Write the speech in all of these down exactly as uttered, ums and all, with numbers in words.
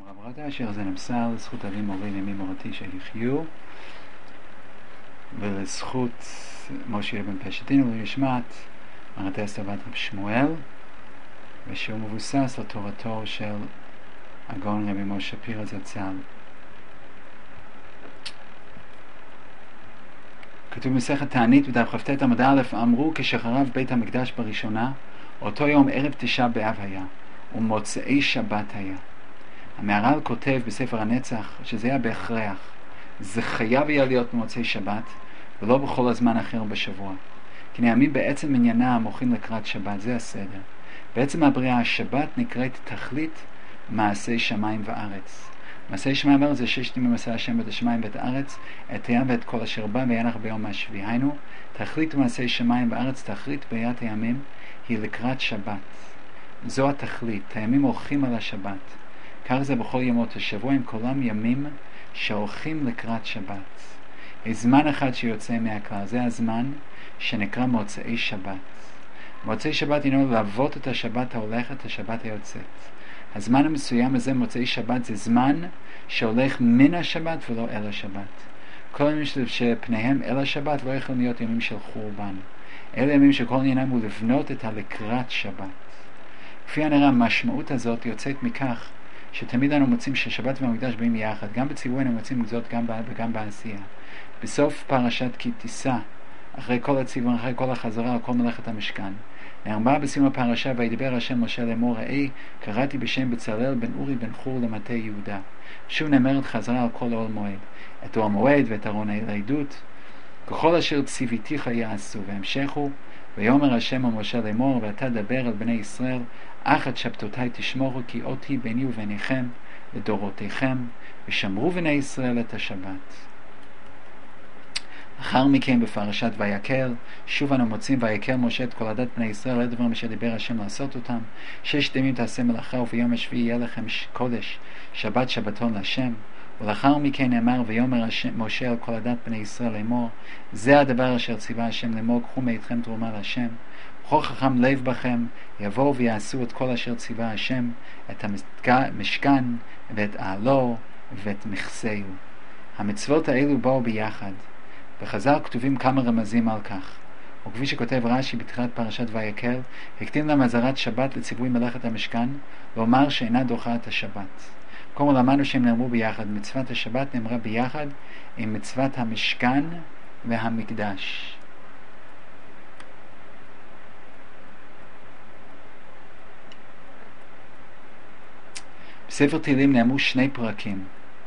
רב אשר זה נמסר לזכות אבי מורי וימי מורתי שיחיו, ולזכות משה בן פשטין ולשמת מרתי אסתר בת רב שמואל, ושהוא מבוסס על תורתו של הגאון רבי משה שפירא זצ"ל. כתוב במסכת תענית בדף כ"ט עמוד א', אמרו כשחרב בית המקדש בראשונה, אותו יום ערב תשעה באב היה, ומוצאי שבת היה. המהר"ל כותב בספר הנצח שזה היה בהכרח, זה חייב היה להיות במוצאי שבת, ולא בכל הזמן אחר בשבוע. כי נעמים בעצם עניינה המוחים לקראת שבת, זה הסדר. בעצם הבריאה, השבת נקראת תכלית מעשי שמיים וארץ. מעשי שמיים וארץ זה ששת ימים עשה השם ואת השמיים ואת הארץ, את הים ואת כל אשר בא וינח ביום השביעי. היינו, תכלית מעשי שמיים וארץ, תכלית בריאת הימים, היא לקראת שבת. זו התכלית, הימים הולכים על השבת. כך זה בכל ימות השבוע, עם כולם ימים שהולכים לקראת שבת. יש זמן אחד שיוצא מהכלל, זה הזמן שנקרא מוצאי שבת. מוצאי שבת הינו לעבוד את השבת ההולכת, השבת היוצאת. הזמן המסוים הזה, מוצאי שבת, זה זמן שהולך מן השבת ולא אל השבת. כל ימים שפניהם אל השבת לא יכולים להיות ימים של חורבן. אלה ימים שכל עניינם הוא לבנות את הלקראת שבת. כפי הנראה, המשמעות הזאת יוצאת מכך שתמיד אנו מוצאים ששבת והמקדש באים יחד. גם בציווי אנו מוצאים זאת גם וגם בעשייה. בסוף פרשת כי תישא, אחרי כל הציווי, אחרי כל החזרה על כל מלאכת המשכן, נאמר בסיום הפרשה, וידבר השם משה לאמור, ראי, קראתי בשם בצלאל בן אורי בן חור למטה יהודה. שוב נאמרת חזרה על כל אוהל מועד. את אוהל מועד ואת ארון העדות, ככל אשר ציוויתיך יעשו, והמשכו, ויאמר השם אל משה לאמור, ואתה דבר על בני ישראל, אך את שבתותיי תשמורו, כי אותי ביני וביניכם לדורותיכם, ושמרו בני ישראל את השבת. לאחר מכן בפרשת ויקל, שוב אנו מוצאים ויקל משה את כל עדת בני ישראל, לדבר מה שדיבר השם לעשות אותם. ששת ימים תעשה מלאכה, וביום השביעי יהיה לכם קודש, שבת שבתון להשם. ולאחר מכן נאמר, ויאמר משה על כל עדת בני ישראל לאמור, זה הדבר אשר ציווה השם לאמור, קחו מאיתכם תרומה להשם. וכל חכם לב בכם, יבואו ויעשו את כל אשר ציווה השם, את המשכן ואת אהלו ואת מכסהו. המצוות האלו באו ביחד. בחז"ל כתובים כמה רמזים על כך. וכפי שכותב רש"י בתחילת פרשת ויקל, הקטין להם אזהרת שבת לציווי מלאכת המשכן, ואומר שאינה דוחה את השבת. כמו למדנו שהם נאמרו ביחד, מצוות השבת נאמרה ביחד עם מצוות המשכן והמקדש. בספר תהילים נאמרו שני פרקים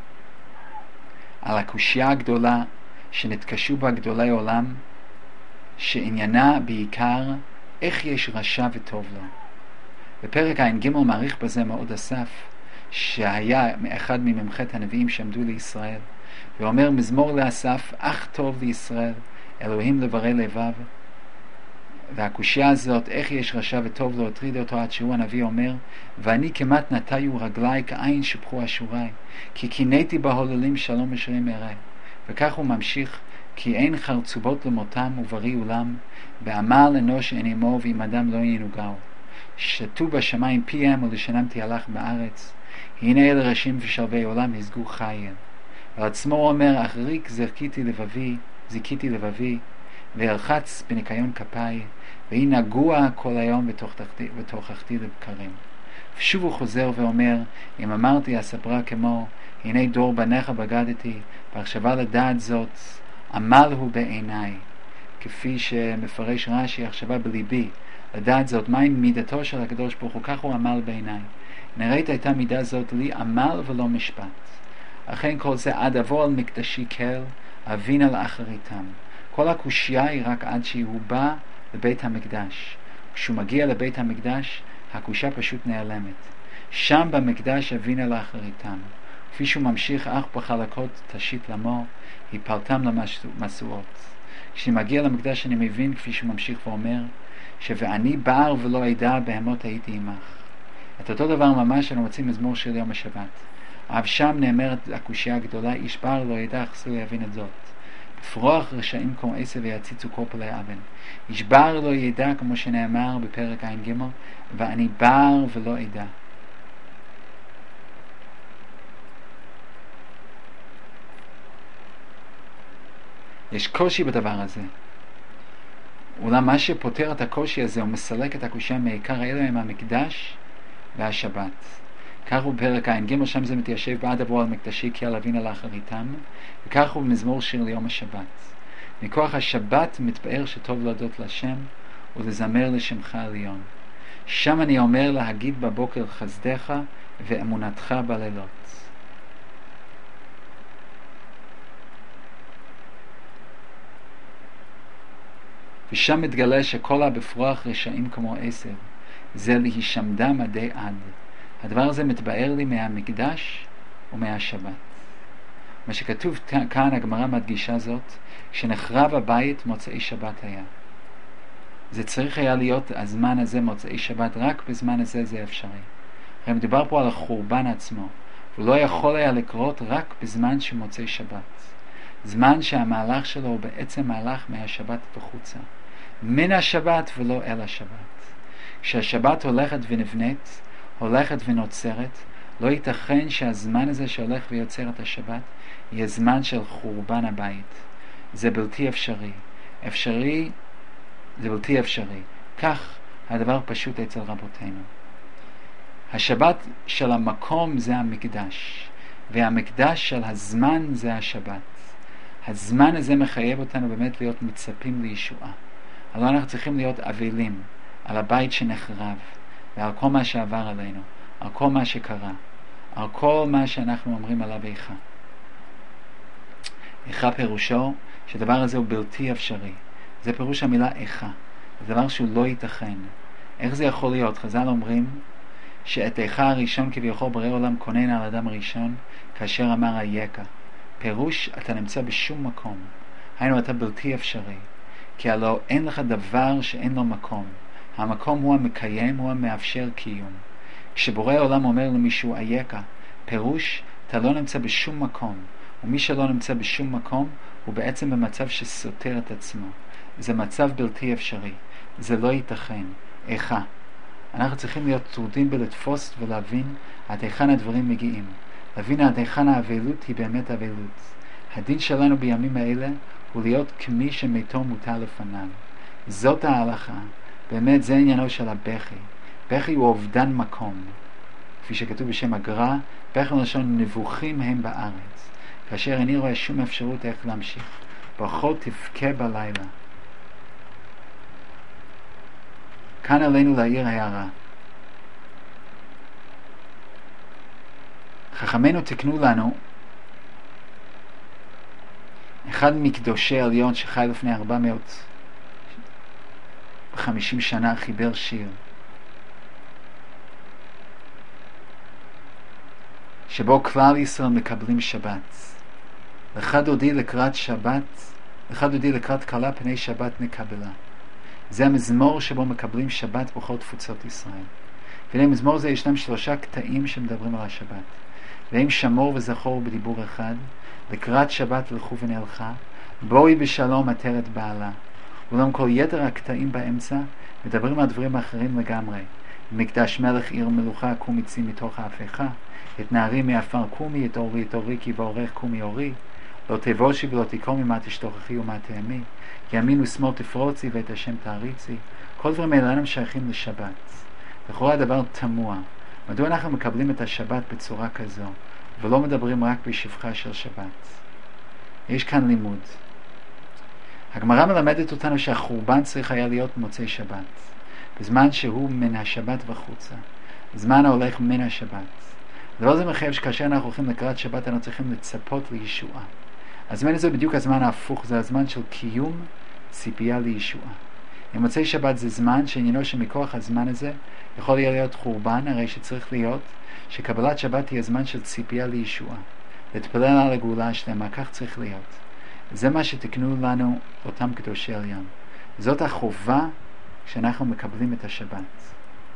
על הקושיה הגדולה שנתקשו בה גדולי עולם, שעניינה בעיקר איך יש רשע וטוב לו. בפרק עין ג' מעריך בזה מאוד אסף, שהיה מאחד מממחת הנביאים שעמדו לישראל, ואומר מזמור לאסף, אך טוב לישראל, אלוהים לברי לבב. והקושיה הזאת, איך יש רשע וטוב לו, הטריד אותו עד שהוא הנביא אומר, ואני כמעט נטיו רגלי כעין שפכו אשורי, כי קינאתי בהוללים שלום ישרים אראה. וכך הוא ממשיך, כי אין חרצובות למותם ובריא אולם, בעמל אנוש אין עמו ועם אדם לא ינוגעו. שתו בשמיים פיהם ולשנם תהלך בארץ, הנה אלה ראשים ושלבי עולם הסגו חיל. על עצמו אומר, אחריק זרקיתי לבבי, זיקיתי לבבי, והרחץ בניקיון כפיי, והיא נגוע כל היום ותוכחתי לבקרים. ושוב הוא חוזר ואומר, אם אמרתי אספרה כמו, הנה דור בניך בגדתי, והחשבה לדעת זאת, עמל הוא בעיניי. כפי שמפרש רש"י, החשבה בליבי, לדעת זאת, מהי מידתו של הקדוש ברוך הוא, כך הוא עמל בעיניי. נראית הייתה מידה זאת לי עמל ולא משפט. אכן כל זה עד אבוא על מקדשי כל, אבין על אחריתם. כל הקושיה היא רק עד שהוא בא לבית המקדש. כשהוא מגיע לבית המקדש, הקושיה פשוט נעלמת. שם במקדש אבין על אחריתם. כפי שהוא ממשיך, אך בחלקות תשית למו, הפלתם למשואות. כשמגיע למקדש אני מבין, כפי שהוא ממשיך ואומר, ש"ואני בער ולא אדע בהמות הייתי עמך". את אותו דבר ממש אנו מוצאים מזמור של יום השבת. אף שם נאמרת הקושיה הגדולה, איש בער לא ידע, חסו יבין את זאת. בפרוח רשעים כמו עשב ויציצו כל פלאי אבן. איש בער לא ידע, כמו שנאמר בפרק עין ג', ואני בער ולא אדע. יש קושי בדבר הזה. אולם מה שפותר את הקושי הזה, הוא מסלק את הקושי מעיקר האלה עם המקדש והשבת. כך הוא בפרק עין ג', שם זה מתיישב בעד עבור על מקדשי כי על אבינה לאחריתם, וכך הוא במזמור שיר ליום השבת. מכוח השבת מתפאר שטוב להודות לשם ולזמר לשמך עליון. שם אני אומר להגיד בבוקר חסדך ואמונתך בלילות. ושם מתגלה שכל הבפרוח רשעים כמו עשר, זה להישמדם עדי עד. הדבר הזה מתבאר לי מהמקדש ומהשבת. מה שכתוב כאן, הגמרא מדגישה זאת, כשנחרב הבית מוצאי שבת היה. זה צריך היה להיות הזמן הזה מוצאי שבת, רק בזמן הזה זה אפשרי. הרי מדובר פה על החורבן עצמו, הוא לא יכול היה לקרות רק בזמן שמוצאי שבת. זמן שהמהלך שלו הוא בעצם מהלך מהשבת בחוצה. מן השבת ולא אל השבת. כשהשבת הולכת ונבנית, הולכת ונוצרת, לא ייתכן שהזמן הזה שהולך ויוצר את השבת יהיה זמן של חורבן הבית. זה בלתי אפשרי. אפשרי, זה בלתי אפשרי. כך הדבר פשוט אצל רבותינו. השבת של המקום זה המקדש, והמקדש של הזמן זה השבת. הזמן הזה מחייב אותנו באמת להיות מצפים לישועה. אבל אנחנו צריכים להיות אבלים על הבית שנחרב, ועל כל מה שעבר עלינו, על כל מה שקרה, על כל מה שאנחנו אומרים עליו איכה. איכה פירושו שדבר הזה הוא בלתי אפשרי. זה פירוש המילה איכה. זה דבר שהוא לא ייתכן. איך זה יכול להיות? חז"ל אומרים שאת איכה הראשון כביכול בורא עולם כונן על אדם הראשון כאשר אמר היקה. פירוש אתה נמצא בשום מקום. היינו אתה בלתי אפשרי. כי הלא אין לך דבר שאין לו מקום. המקום הוא המקיים, הוא המאפשר קיום. כשבורא העולם אומר למישהו אייכה, פירוש אתה לא נמצא בשום מקום. ומי שלא נמצא בשום מקום הוא בעצם במצב שסותר את עצמו. זה מצב בלתי אפשרי. זה לא ייתכן. איכה. אנחנו צריכים להיות טרודים בלתפוס ולהבין עד היכן הדברים מגיעים. להבין עד היכן האבלות היא באמת אבלות. הדין שלנו בימים האלה הוא להיות כמי שמיתו מוטל לפניו. זאת ההלכה. באמת זה עניינו של הבכי. בכי הוא אובדן מקום. כפי שכתוב בשם הגר"א, בכי לשון נבוכים הם בארץ. כאשר איני רואה שום אפשרות איך להמשיך. ברכות תבכה בלילה. כאן עלינו להעיר הערה. חכמינו תקנו לנו אחד מקדושי עליון שחי לפני ארבע מאות וחמישים שנה חיבר שיר שבו כלל ישראל מקבלים שבת. לך דודי לקראת שבת, לך דודי לקראת קלה פני שבת נקבלה. זה המזמור שבו מקבלים שבת בכל תפוצות ישראל. ולמזמור זה ישנם שלושה קטעים שמדברים על השבת. והם שמור וזכור בדיבור אחד, לקראת שבת לכו ונלכה, בואי בשלום עטרת בעלה. אולם כל יתר הקטעים באמצע מדברים על דברים אחרים לגמרי. מקדש מלך עיר מלוכה קומי צי מתוך ההפכה, את נערי מעפר קומי, את אורי את אורי כי ועורך קומי אורי, לא תבושי ולא תקומי מה תשתוכחי ומה תאמי, ימין ושמאל תפרוצי ואת השם תעריצי. כל דברים האלה הם שייכים לשבת. לכאורה הדבר תמוה. מדוע אנחנו מקבלים את השבת בצורה כזו ולא מדברים רק בשבחה של שבת? יש כאן לימוד. הגמרא מלמדת אותנו שהחורבן צריך היה להיות מוצאי שבת, בזמן שהוא מן השבת וחוצה, זמן ההולך מן השבת. דבר זה מחייב שכאשר אנחנו הולכים לקראת שבת אנחנו צריכים לצפות לישועה. הזמן הזה בדיוק הזמן ההפוך, זה הזמן של קיום ציפייה לישועה. אם מוצאי שבת זה זמן שעניינו שמכוח הזמן הזה יכול להיות חורבן, הרי שצריך להיות שקבלת שבת תהיה זמן של ציפייה לישועה, להתפלל על הגאולה השלמה. כך צריך להיות. זה מה שתקנו לנו אותם קדושי עליון. זאת החובה כשאנחנו מקבלים את השבת.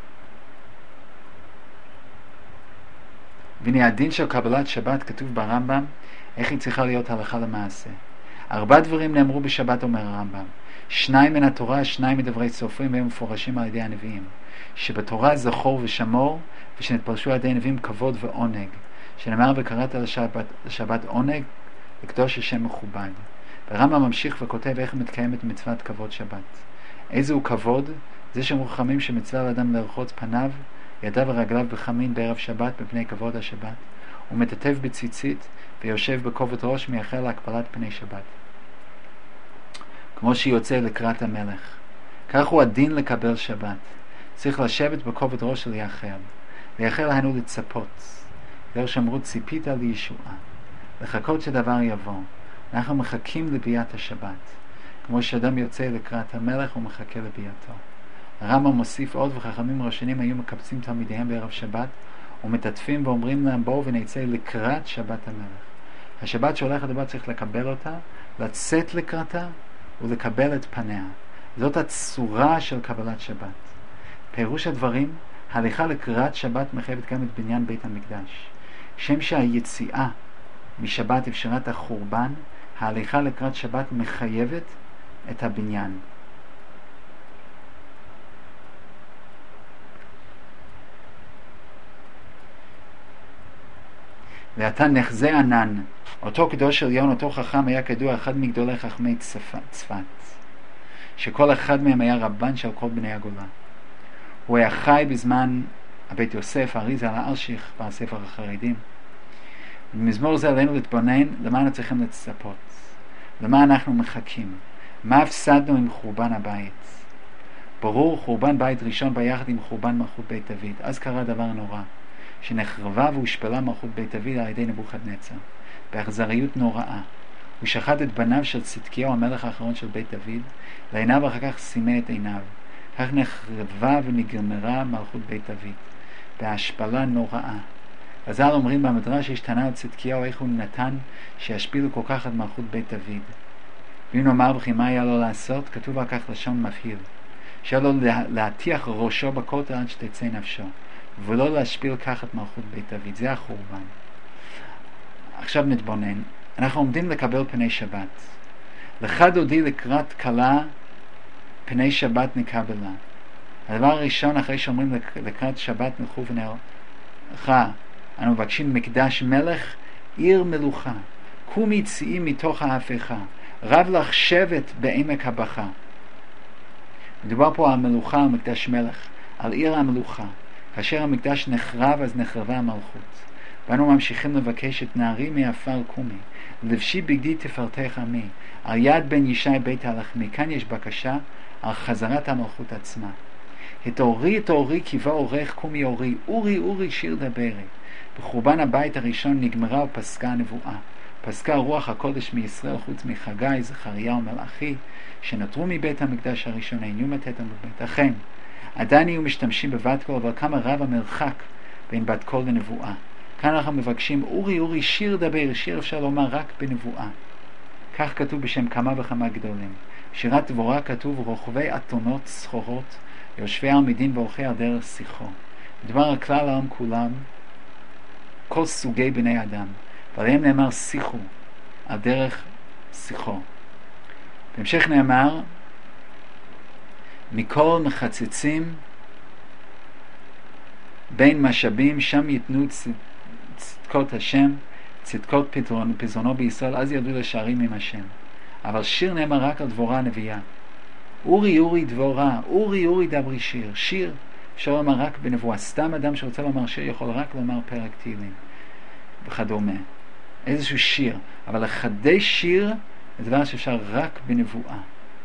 והנה הדין של קבלת שבת כתוב ברמב"ם איך היא צריכה להיות הלכה למעשה. ארבע דברים נאמרו בשבת אומר הרמב"ם. שניים מן התורה, שניים מדברי סופרים והם מפורשים על ידי הנביאים. שבתורה זכור ושמור ושנתפרשו על ידי הנביאים כבוד ועונג. שנאמר וקראת לשבת, לשבת עונג לקדוש השם מכובד. הרמב"ם ממשיך וכותב איך מתקיימת מצוות כבוד שבת. איזהו כבוד? זה שמוכרחמים שמצווה לאדם לרחוץ פניו, ידיו ורגליו בחמין בערב שבת בפני כבוד השבת. הוא מטטף בציצית ויושב בכובד ראש מייחל להקפלת פני שבת. כמו שיוצא לקראת המלך. כך הוא הדין לקבל שבת. צריך לשבת בכובד ראש ולייחל. לייחל היינו לצפות. דרך שאמרו ציפית לישועה. לחכות שדבר יבוא. אנחנו מחכים לביאת השבת. כמו שאדם יוצא לקראת המלך הוא מחכה לביאתו. הרמב"ם מוסיף עוד, וחכמים ראשונים היו מקבצים תלמידיהם בערב שבת ומטטפים ואומרים להם בואו ונצא לקראת שבת המלך. השבת שהולכת לבא צריך לקבל אותה, לצאת לקראתה ולקבל את פניה. זאת הצורה של קבלת שבת. פירוש הדברים, ההליכה לקראת שבת מחייבת גם את בניין בית המקדש. שם שהיציאה משבת אפשרת החורבן, ההליכה לקראת שבת מחייבת את הבניין. ואתה נחזה ענן, אותו קדוש עליון, אותו חכם היה כדוע אחד מגדולי חכמי צפת, שכל אחד מהם היה רבן של כל בני הגולה. הוא היה חי בזמן הבית יוסף, האריזה על האלשיך בספר החרדים. במזמור זה עלינו להתבונן למה אנחנו צריכים לצפות, למה אנחנו מחכים, מה הפסדנו עם חורבן הבית. ברור, חורבן בית ראשון ביחד עם חורבן מלכות בית דוד. אז קרה דבר נורא, שנחרבה והושפלה מלכות בית דוד על ידי נבוכדנצר באכזריות נוראה. הוא שחט את בניו של צדקיהו המלך האחרון של בית דוד לעיניו, ואחר כך סימא את עיניו. כך נחרבה ונגמרה מלכות בית דוד בהשפלה נוראה. חז"ל אומרים במדרש שהשתנה את צדקיהו איך הוא נתן שישפילו כל כך את מלכות בית דוד. ואם נאמר בכי מה היה לו לעשות, כתוב על כך לשון מבהיר, שהיה לו להטיח ראשו בכותל עד שתצא נפשו, ולא להשפיל כך את מלכות בית דוד. זה החורבן. עכשיו נתבונן. אנחנו עומדים לקבל פני שבת. לך דודי לקראת כלה פני שבת נקבלה. הדבר הראשון אחרי שאומרים לקראת שבת נלכו ונלכה, אנו מבקשים מקדש מלך, עיר מלוכה. קומי צאי מתוך ההפכה, רב לך שבט בעמק הבכה. מדובר פה על מלוכה, על מקדש מלך, על עיר המלוכה. כאשר המקדש נחרב אז נחרבה המלכות. ואנו ממשיכים לבקש את נערי מעפר קומי, לבשי בגדי תפארתך עמי, על יד בן ישי בית הלחמי. כאן יש בקשה על חזרת המלכות עצמה. התעוררי התעוררי כי בא אורך קומי אורי, אורי אורי שיר דברי. בחורבן הבית הראשון נגמרה ופסקה הנבואה. פסקה רוח הקודש מישראל חוץ מחגי, זכריה ומלאכי, שנותרו מבית המקדש הראשון, אינו מתת המובית. אכן, עדיין יהיו משתמשים בבת קול, אבל כמה רב המרחק בין בת קול לנבואה. כאן אנחנו מבקשים אורי אורי שיר דבר, שיר אפשר לומר רק בנבואה. כך כתוב בשם כמה וכמה גדולים. שירת דבורה כתוב רוכבי אתונות סחורות, יושבי עמידין ואורחי על דרך שיחו. מדבר על כלל העם כולם, כל סוגי בני אדם, ועליהם נאמר שיחו, על דרך שיחו. בהמשך נאמר, מכל מחצצים בין משאבים, שם יתנו צדקות השם, צדקות פזרונו בישראל, אז ירדו לשערים עם השם. אבל שיר נאמר רק על דבורה הנביאה. אורי אורי דבורה, אורי אורי דברי שיר. שיר אפשר לומר רק בנבואה. סתם אדם שרוצה לומר שיר יכול רק לומר פרק תהילים וכדומה. איזשהו שיר. אבל לחדש שיר זה דבר שאפשר רק בנבואה.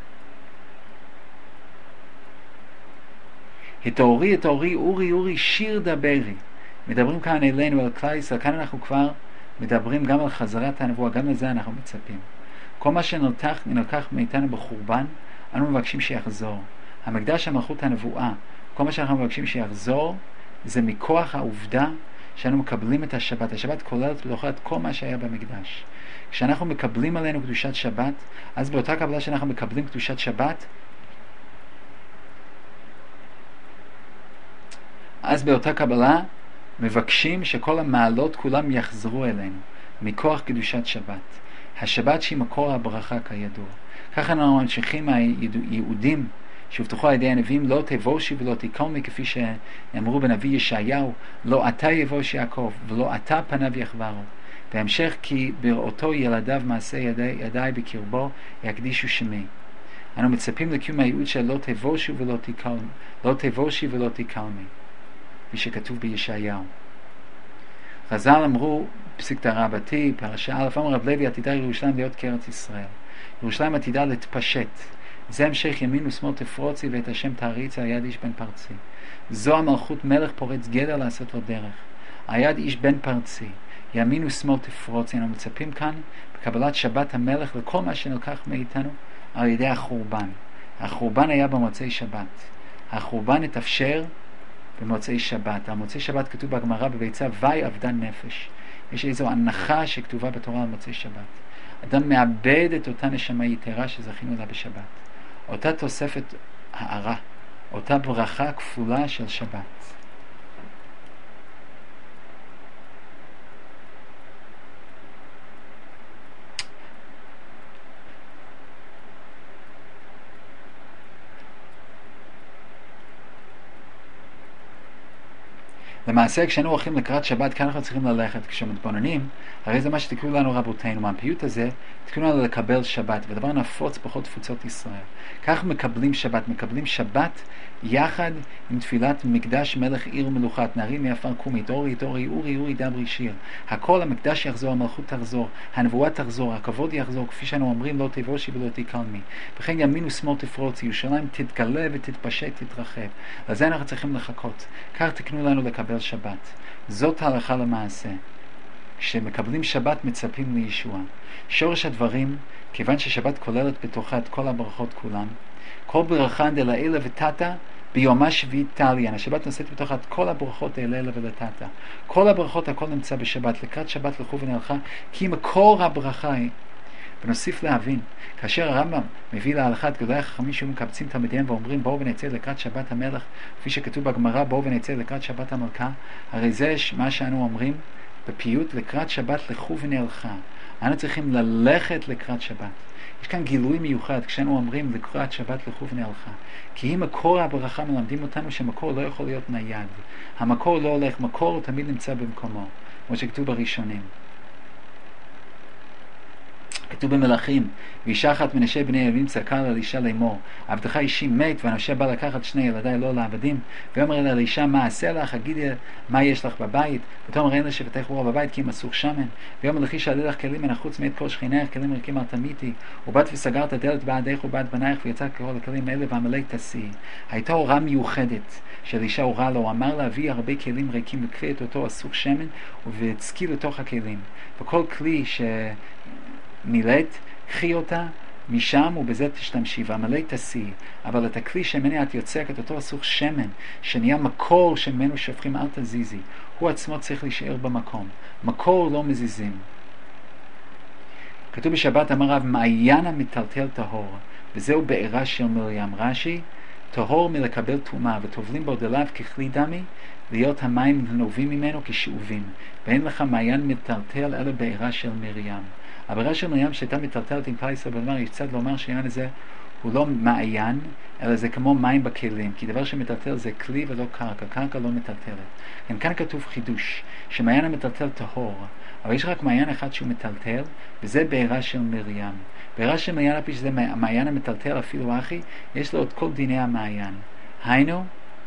התעוררי התעוררי אורי אורי שיר דברי. מדברים כאן אלינו על כלל ישראל. כאן אנחנו כבר מדברים גם על חזרת הנבואה, גם לזה אנחנו מצפים. כל מה שנלקח, נלקח מאיתנו בחורבן, אנו מבקשים שיחזור. המקדש המלכות הנבואה, כל מה שאנחנו מבקשים שיחזור, זה מכוח העובדה שאנו מקבלים את השבת. השבת כוללת בתוכה את כל מה שהיה במקדש. כשאנחנו מקבלים עלינו קדושת שבת, אז באותה קבלה שאנחנו מקבלים קדושת שבת, אז באותה קבלה מבקשים שכל המעלות כולם יחזרו אלינו, מכוח קדושת שבת. השבת שהיא מקור הברכה כידוע. ככה אנחנו ממשיכים היהודים שהובטחו על ידי הנביאים, לא תבושי ולא תקומי, כפי שאמרו בנביא ישעיהו, לא אתה יבוש יעקב ולא אתה פניו יחברו. בהמשך כי בראותו ילדיו מעשה ידי, ידיי בקרבו יקדישו שמי. אנו מצפים לקיום הייעוד של לא תבושו ולא תקל, לא תבושי ולא תקלמי, כפי שכתוב בישעיהו. חז"ל אמרו פסיקתא רבתי, פרשה א', אמר רב לוי עתידה ירושלים להיות כארץ ישראל. ירושלים עתידה להתפשט. זה המשך ימין ושמאל תפרוצי ואת השם תעריצי על יד איש בן פרצי. זו המלכות מלך פורץ גדר לעשות לו דרך. על יד איש בן פרצי. ימין ושמאל תפרוצי. אנו מצפים כאן בקבלת שבת המלך לכל מה שנלקח מאיתנו על ידי החורבן. החורבן היה במוצאי שבת. החורבן התאפשר במוצאי שבת. על מוצאי שבת כתוב בגמרא בביצה וי אבדן נפש. יש איזו הנחה שכתובה בתורה על מוצאי שבת. אדם מאבד את אותה נשמה יתרה שזכינו לה בשבת. אותה תוספת הערה, אותה ברכה כפולה של שבת. למעשה, כשאנו הולכים לקראת שבת, כאן אנחנו צריכים ללכת. כשמתבוננים, הרי זה מה שתקראו לנו רבותינו. מהפיוט הזה, תקראו לנו לקבל שבת, ודבר נפוץ בכל תפוצות ישראל. כך מקבלים שבת. מקבלים שבת יחד עם תפילת מקדש מלך עיר מלוכת, נערים מעפר קומית, אורי, אורי, אורי, אורי, דברי שיר. הכל המקדש יחזור, המלכות תחזור, הנבואה תחזור, הכבוד יחזור, כפי שאנו אומרים, לא תבושי ולא תקלמי. וכן ימין ושמאל תפרוצי, ירושלים תתגלה ותתפשט, תתרחב. לזה אנחנו צריכים לחכות. כך תקנו לנו לקבל שבת. זאת ההלכה למעשה. כשמקבלים שבת מצפים לישוע. שורש הדברים, כיוון ששבת כוללת בתוכה את כל הברכות כולן, כל ברכה דלעילה ותתא ביומה שביעית תליא. השבת נושאת בתוכה את כל הברכות דלעילה ולתתא. כל הברכות הכל נמצא בשבת. לקראת שבת לכו ונלכה, כי מקור הברכה היא. ונוסיף להבין, כאשר הרמב"ם מביא להלכה את גדולי החכמים שהיו מקבצים תלמידיהם ואומרים בואו ונצא לקראת שבת המלך, כפי שכתוב בגמרא בואו ונצא לקראת שבת המלכה, הרי זה מה שאנו אומרים בפיוט, לקראת שבת לכו ונלכה. אנו צריכים ללכת לקראת שבת. יש כאן גילוי מיוחד כשאנו אומרים לקראת שבת לכו ונלכה, כי אם מקור הברכה מלמדים אותנו שמקור לא יכול להיות נייד. המקור לא הולך, מקור תמיד נמצא במקומו, כמו שכתוב בראשונים. כתוב במלאכים, ואישה אחת מנשי בני ילדים צעקה לה לאישה לאמור, עבדך אישי מת, ואנשי בא לקחת שני ילדיי לא לעבדים, ואומר לה לאישה, מה עשה לך? הגידי מה יש לך בבית? ותאמר אין לה שבתך רוח בבית, כי אם אסור שמן. ואומר לכי שעלי לך כלים מן החוץ מאת כל שכינך, כלים ריקים אל תמיתי, ובאת וסגרת הדלת בעדך ובעד בנייך, ויצא קרוא לכלים אלה ועמלי תעשי. הייתה הוראה מיוחדת של אישה הוראה לו, הוא אמר להביא הרבה כלים ריקים וקחי את אותו אסור שמן ותסקי לתוך הכלים. וכל כלי ש מילאת, קחי אותה משם ובזה תשתמשי, ועמלי תעשי. אבל את הכלי שמני את יוצקת, אותו אסור שמן, שנהיה מקור שממנו שפכים, אל תזיזי. הוא עצמו צריך להישאר במקום. מקור לא מזיזים. כתוב בשבת, אמר רב, מעיין המטלטל טהור, וזהו בעירה של מרים. רש"י, טהור מלקבל טומאה, וטובלים בו דליו ככלי דמי, להיות המים הנובים ממנו כשאובים. ואין לך מעיין מטלטל אלא בעירה של מרים. הבעירה של מרים שהייתה מטלטלת עם כלל ישראל בדבר, יש צד לומר שהעניין הזה הוא לא מעיין, אלא זה כמו מים בכלים, כי דבר שמטלטל זה כלי ולא קרקע, קרקע לא מטלטלת. גם כאן כתוב חידוש, שמעיין המטלטל טהור, אבל יש רק מעיין אחד שהוא מטלטל, וזה בעירה של מרים. בעירה של מרים, לפי שזה מעיין המטלטל אפילו אחי, יש לו את כל דיני המעיין. היינו,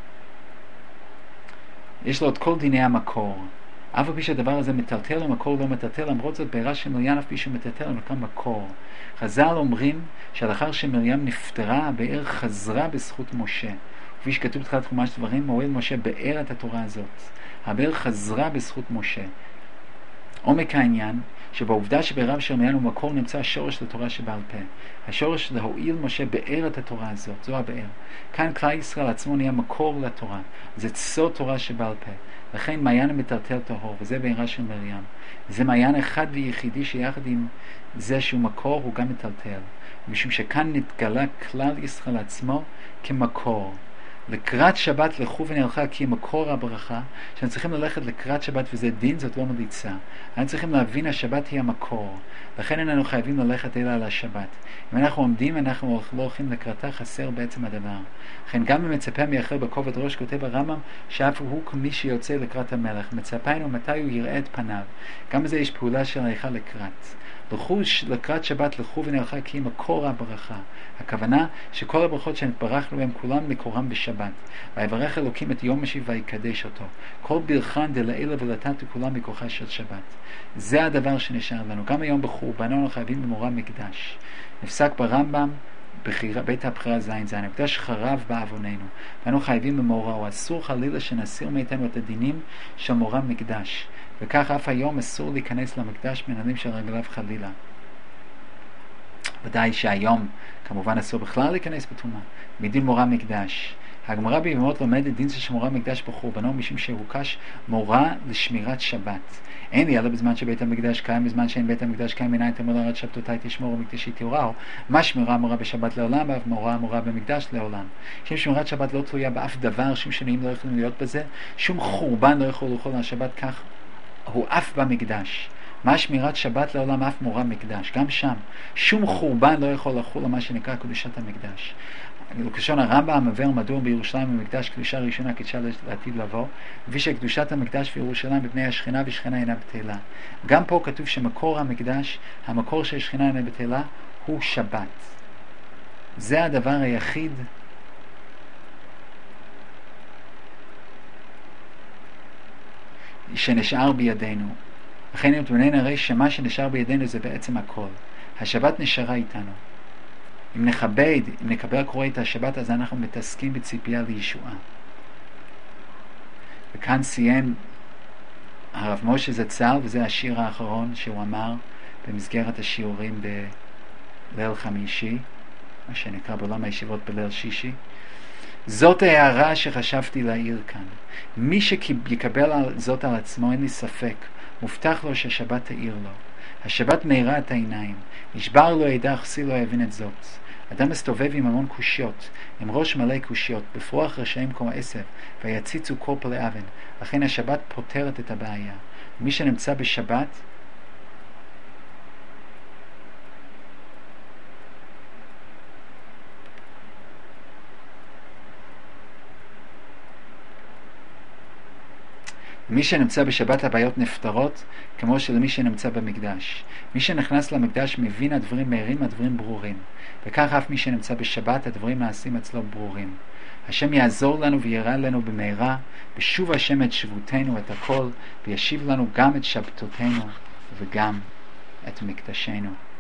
יש לו את כל דיני המקור. אף על פי שהדבר הזה מטלטל, המקור לא מטלטל, למרות זאת בעירה של מרים, אף פי שהוא מטלטל, הוא נקרא מקור. חז"ל אומרים שלאחר שמרים נפטרה, הבאר חזרה בזכות משה. כפי שכתוב בתחילת חומש דברים, מועיל משה באר את התורה הזאת. הבאר חזרה בזכות משה. עומק העניין, שבעובדה שבעירה של מרים ומקור נמצא השורש לתורה שבעל פה. השורש להועיל משה באר את התורה הזאת, זו הבאר. כאן כלל ישראל עצמו נהיה מקור לתורה. זה סוד תורה שבעל פה. לכן מעיין המטלטל טהור, וזה בעירה של מרים. זה מעיין אחד ויחידי שיחד עם זה שהוא מקור הוא גם מטלטל. משום שכאן נתגלה כלל ישראל עצמו כמקור. לקראת שבת לכו ונלכה, כי מקור הברכה, שאנחנו צריכים ללכת לקראת שבת, וזה דין, זאת לא מליצה. אנחנו צריכים להבין, השבת היא המקור. לכן איננו חייבים ללכת אלא על השבת. אם אנחנו עומדים, אנחנו לא הולכים לקראתה, חסר בעצם הדבר. לכן גם מצפה מייחל בכובד ראש, כותב הרמב"ם, שאף הוא כמי שיוצא לקראת המלך. מצפיינו מתי הוא יראה את פניו. גם בזה יש פעולה של הליכה לקראת. לכו לקראת שבת, לכו ונלכה, כי היא מקור הברכה. הכוונה שכל הברכות שנתברכנו בהם כולם מקורם בשבת. ויברך אלוקים את יום השישי ויקדש אותו. כל ברכן דלעילא ולתתו כולם מכוחה של שבת. זה הדבר שנשאר לנו. גם היום בחורבנו אנחנו חייבים במורא מקדש. נפסק ברמב"ם בחירה, בית הבחירה זין זין. המקדש חרב בעווננו. ואנו חייבים במורא, או אסור חלילה שנסיר מאיתנו את הדינים של מורא מקדש. וכך אף היום אסור להיכנס למקדש מנהלים של רגליו חלילה. ודאי שהיום כמובן אסור בכלל להיכנס בתרומה מדין מורא מקדש. הגמרא ביבמות לומדת דין של מורא מקדש בחורבנו משום שהוקש מורא לשמירת שבת. אין לי אלא בזמן שבית המקדש קיים, בזמן שאין בית המקדש קיים מנין תמול ארץ שבתותי תשמור ומקדשי תיראו. מה שמירה מורה בשבת לעולם, ואף מורה מורה במקדש לעולם. שם שמירת שבת לא תלויה באף דבר, שום שינויים לא יכולים להיות בזה, שום חורבן לא יכול לאכול על השבת, כך הוא אף במקדש. מה שמירת שבת לעולם אף מורה מקדש, גם שם שום חורבן לא יכול לחול על מה שנקרא קדושת המקדש. לקשון הרמב"ם מבאר מדוע בירושלים המקדש קדושה ראשונה קדשה לעתיד לבוא, ושקדושת המקדש בירושלים בפני השכינה ושכינה אינה בטלה. גם פה כתוב שמקור המקדש, המקור של השכינה אינה בטלה, הוא שבת. זה הדבר היחיד שנשאר בידינו. לכן אם תבונן הרי שמה שנשאר בידינו זה בעצם הכל. השבת נשארה איתנו. אם נכבד, אם נקבל קורא את השבת, אז אנחנו מתעסקים בציפייה לישועה. וכאן סיים הרב משה זצ"ל, וזה השיר האחרון שהוא אמר במסגרת השיעורים בליל חמישי, מה שנקרא בעולם הישיבות בליל שישי. זאת הערה שחשבתי להעיר כאן. מי שיקבל זאת על עצמו, אין לי ספק, מובטח לו שהשבת תאיר לו. השבת מאירה את העיניים. נשבר לו ידע, חסי לא יבין את זאת. אדם מסתובב עם המון קושיות, עם ראש מלא קושיות, בפרוח רשעים כמו עשב, ויציצו כל פלא אבן. לכן השבת פותרת את הבעיה. מי שנמצא בשבת, מי שנמצא בשבת הבעיות נפתרות, כמו שלמי שנמצא במקדש. מי שנכנס למקדש מבין הדברים מהירים, הדברים ברורים. וכך אף מי שנמצא בשבת, הדברים נעשים אצלו ברורים. השם יעזור לנו ויראה לנו במהרה, בשוב השם את שבותנו, את הכל, וישיב לנו גם את שבתותינו וגם את מקדשנו.